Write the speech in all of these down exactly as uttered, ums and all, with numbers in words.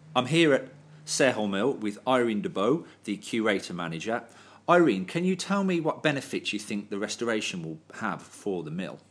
I'm here at Sarehole Mill with Irene DeBow, the curator manager. Irene, can you tell me what benefits you think the restoration will have for the mill?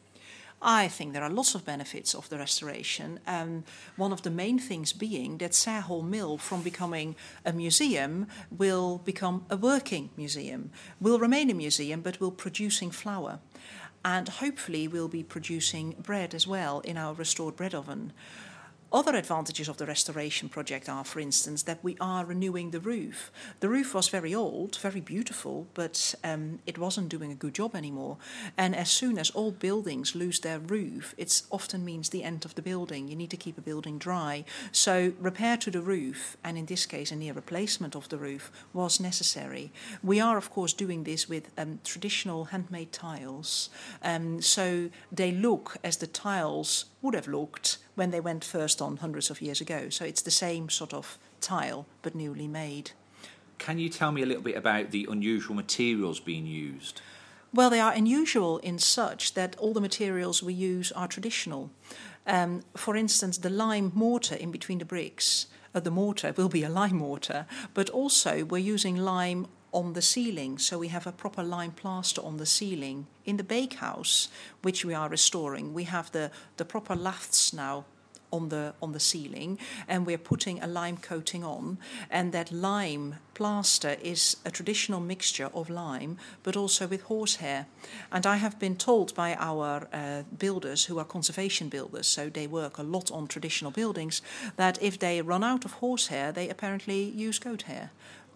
I think there are lots of benefits of the restoration. Um, one of the main things being that Sarehole Mill, from becoming a museum, will become a working museum. Will remain a museum, but will producing flour. And hopefully will be producing bread as well in our restored bread oven. Other advantages of the restoration project are, for instance, that we are renewing the roof. The roof was very old, very beautiful, but um, it wasn't doing a good job anymore. And as soon as old buildings lose their roof, it often means the end of the building. You need to keep a building dry. So repair to the roof, and in this case a near replacement of the roof, was necessary. We are, of course, doing this with um, traditional handmade tiles. Um, so they look as the tiles would have looked when they went first on hundreds of years ago. So it's the same sort of tile, but newly made. Can you tell me a little bit about the unusual materials being used? Well, they are unusual in such that all the materials we use are traditional. Um, for instance, the lime mortar in between the bricks, uh, the mortar will be a lime mortar, but also we're using lime on the ceiling, so we have a proper lime plaster on the ceiling. In the bakehouse, which we are restoring, we have the, the proper laths now on the on the ceiling, and we're putting a lime coating on, and that lime plaster is a traditional mixture of lime but also with horsehair. And I have been told by our uh, builders, who are conservation builders, so they work a lot on traditional buildings, that if they run out of horsehair, they apparently use goat hair.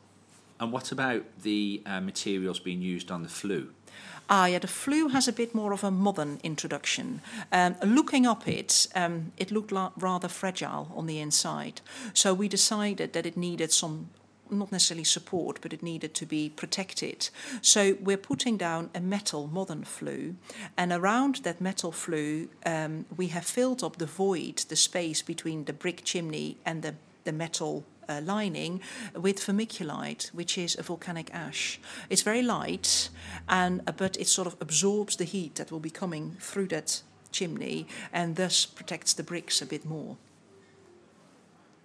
And what about the uh, materials being used on the flue? Ah, yeah, the flue has a bit more of a modern introduction. Um, looking up it, um, it looked la- rather fragile on the inside. So we decided that it needed some, not necessarily support, but it needed to be protected. So we're putting down a metal modern flue, and around that metal flue, um, we have filled up the void, the space between the brick chimney and the, the metal Uh, lining with vermiculite, which is a volcanic ash. It's very light, and uh, but it sort of absorbs the heat that will be coming through that chimney, and thus protects the bricks a bit more.